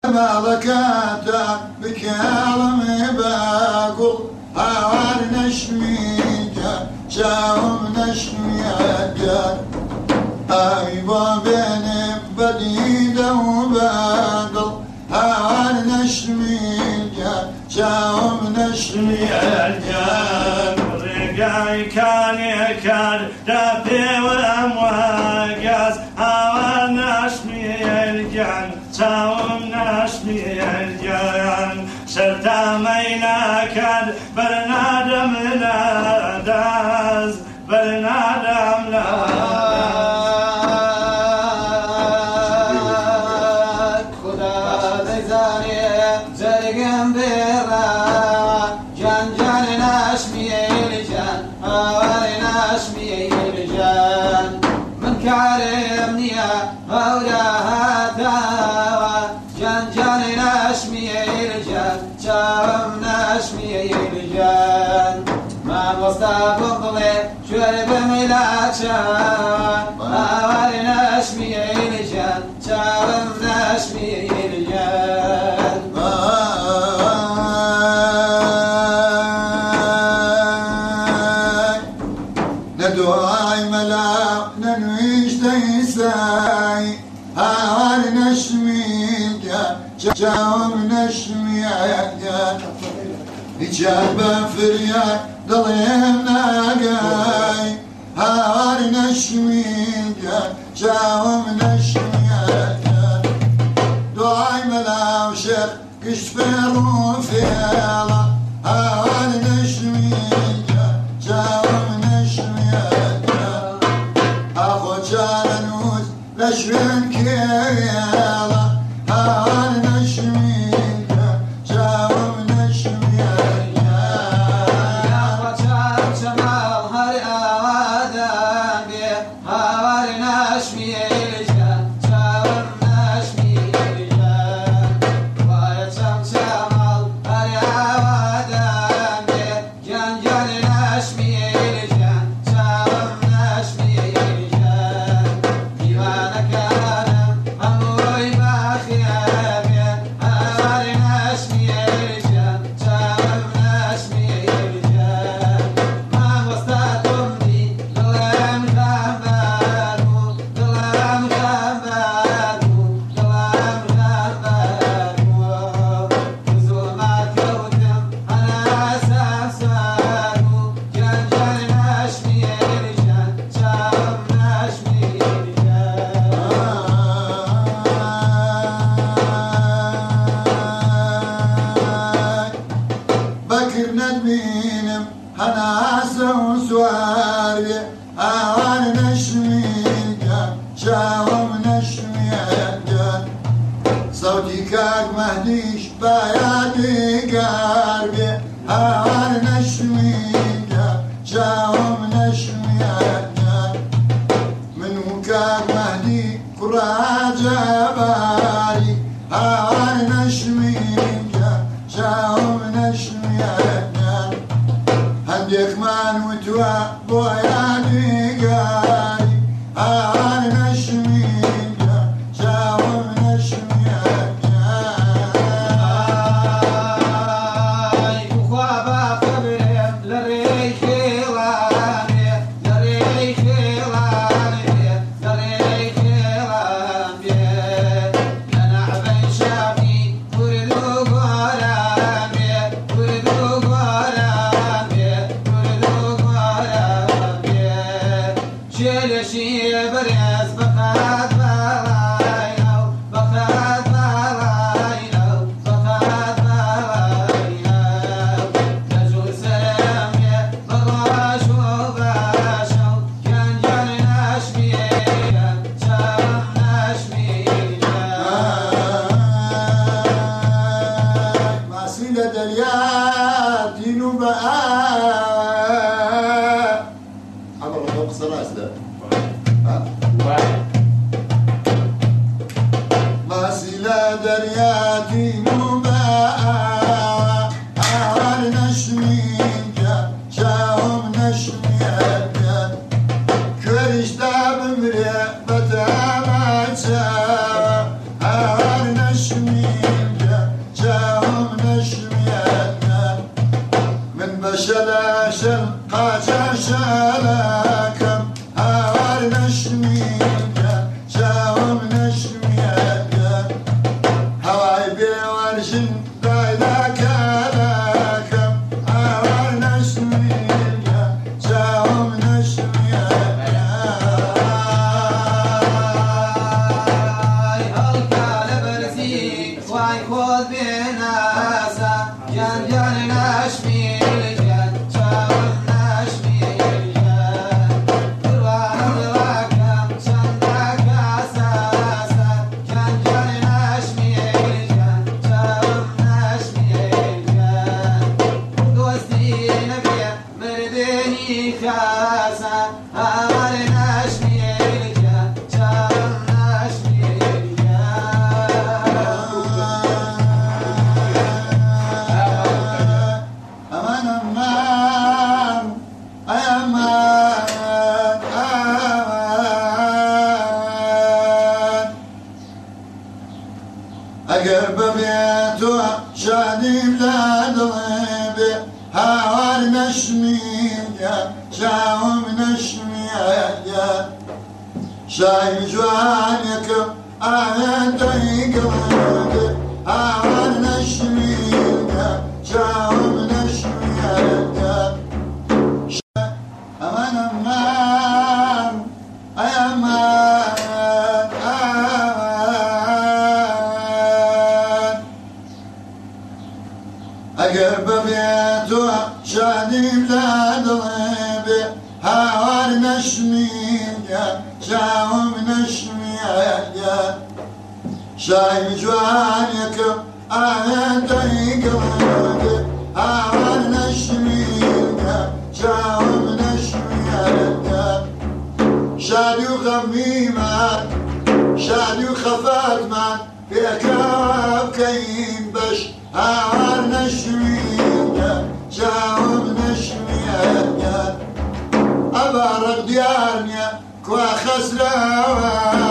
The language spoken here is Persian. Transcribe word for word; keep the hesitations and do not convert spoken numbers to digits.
مالكاتا بكلمي باقول هوار نشميجا شاهم نشميجا أيوة بيني بديدة وباقل هوار نشميجا شاهم نشميجا رقاي كان يكاد دافي وامواقاس هوار نشميجا شاهم نشميجا سرتا مينا كاد برنادم ناداز برنادم ناداز خدا بزاری زرگم برا جان جان نشمی الجان آوار نشمی الجان من كعرم نيا مولاها تاوى جان جان نشمی الجان شام نشمی الجان ما مصطفى ضلي شرب ملاك شام آوار نشمی الجان شام نشمی الجان ندعي ملا ننويش تيساي هاوار نشمي شاوم نشمي عيا إجابة فرياك ضليم ناقاي هاوار نشمي شاوم نشمي عيا دعي ملا وشيخ كشفر وفيلا هاوار نشمي شاوم نشمي عيا أخو جالنوز لشوين كيلا هاوار نشمي شاوم نشمي عيا يا وجال جمال هاي آدم بيه هاوار نشمي الجان شاوم نشمي الجان ويا جم جمال هاي آدم بيه جان جان نشمي الجان شاوم نشمي الجان ديوانك أنا هموي بخيابي هاوار نشمي الجان شاوم نشمي الجان ما وسطكم دي ظلام غبارو ظلام غبارو ظلام غبارو ظلمات يودم أنا أساسارو جان جان نشمي الجان شاوم نشمي الجان بكر ندمينم هنا سوسواري هاوار نشمي شاوم نشمي عيا صوتي كاك مهديش بايادي قاربي هاوار نشمي شاوم نشمي عيا منو كاك مهدي كراجة باري هاوار نشمي شاوم نشمي عيا هنديك مان وتوا بويادي قاري هاوار نشمي شاوم نشمي عيا آي وخوابا قبري للريح لاني للريح لاني للريح لاني أنا عبي شافي وردو قرامي وردو قرامي وردو قرامي شيل شي بريز بخات بالاينو بخات بالاينو بخات بالاينو نجو سلامي بغاش وباشو كان جان نشمي كان شام نشمي ما سيدة دليات نبقى عبر فوق الراس ده ما سيدة دليات نبقى هاوار نشمي شاوم نشمي عيا كريش داب مريء بتامات هاوار نشمي حاجة شالكم هاور نشميجا شاوم نشميجا هواي بورجن بايدا كالكم هاور نشميجا شاوم نشميجا هالكال برزي واي خذ بناسا جان جان نشمي الجان شاوم نشمي الجان دروان دراكم شندك اساسا جان جان نشمي الجان شاوم نشمي الجان دوستي نبي مردني خاسا امر نشمي الجان شاوم نشمي أمان أمان أمان أمان أقرب بيتو شادي بلاد غيبي هاور نشمية شاوم نشمية شاي جوانك آيات قلبي هاور نشمية شاوم نشمية أمان أمان أمان أمان أقرب بيتو شادي بلاد غيبي هاور نشمية شاوم نشمية شاي جوانك آيات قلبي هاور نشمية شاوم نشمية شادي وغميمة شادي وخفات من في أكاب كيم بش هاور نشمية شاوم نشمية أبارك ديارنيا كوا خسراوة